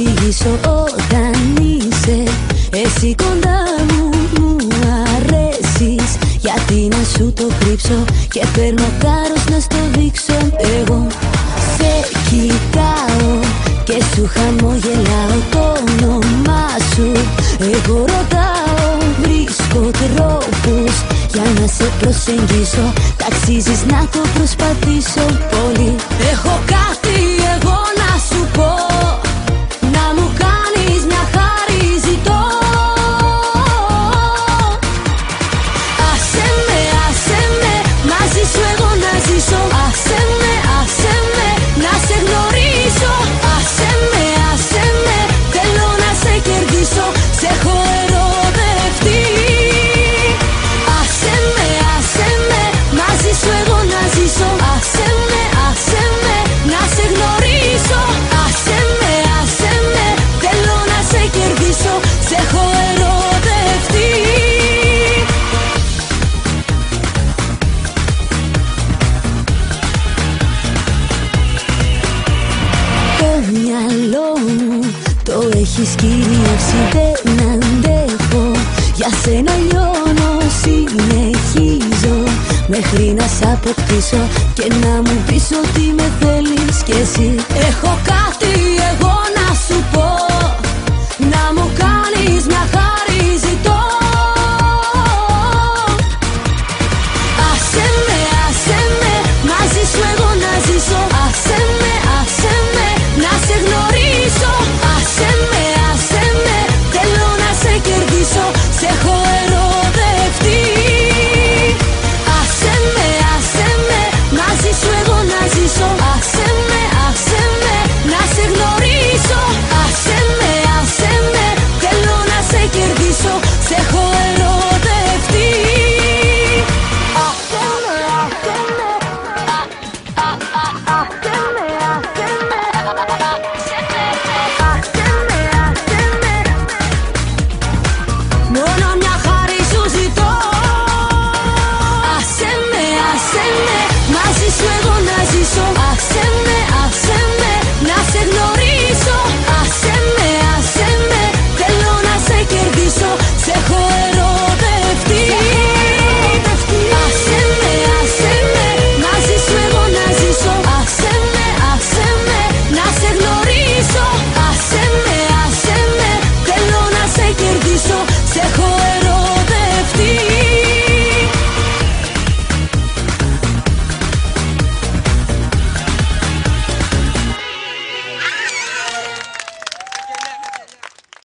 εξηγήσω όταν είσαι εσύ κοντά μου. Μου αρέσεις, γιατί να σου το κρύψω και παίρνω θάρρος να στο δείξω. Εγώ σε κοιτάω και σου χαμογελάω το όνομά σου. Εγώ ρωτάω, βρίσκω τρόπους για να σε προσεγγίσω. Ταξίζεις να το προσπαθήσω πολύ. Έχω κάτι εγώ να σου πω, να μου κάνεις μια χάρη ζητώ. Άσε με, μαζί σου εγώ να ζήσω. Άσε με, να σε γνωρίσω. Άσε με, θέλω να σε κερδίσω. Σε έχω ερωτευτεί. Άσε με, μαζί σου εγώ να ζήσω. Άσε με, να σε γνωρίσω. Άσε με, θέλω να σε κερδίσω. Σε έχω ερωτευτεί. Το μυαλό μου το έχεις κυρίευσει, δεν αντέχω. Για σένα λιώνω, συνεχίζω μέχρι να σ' αποκτήσω και να μου πεις ότι με θέλεις κι εσύ. Έχω κάτι εγώ να σου πω, να μου κάνεις μια χάρη ζητώ. Άσε με, μαζί σου εγώ να ζήσω. Άσε με, να σε γνωρίσω. Άσε με, θέλω να σε κερδίσω. Σε έχω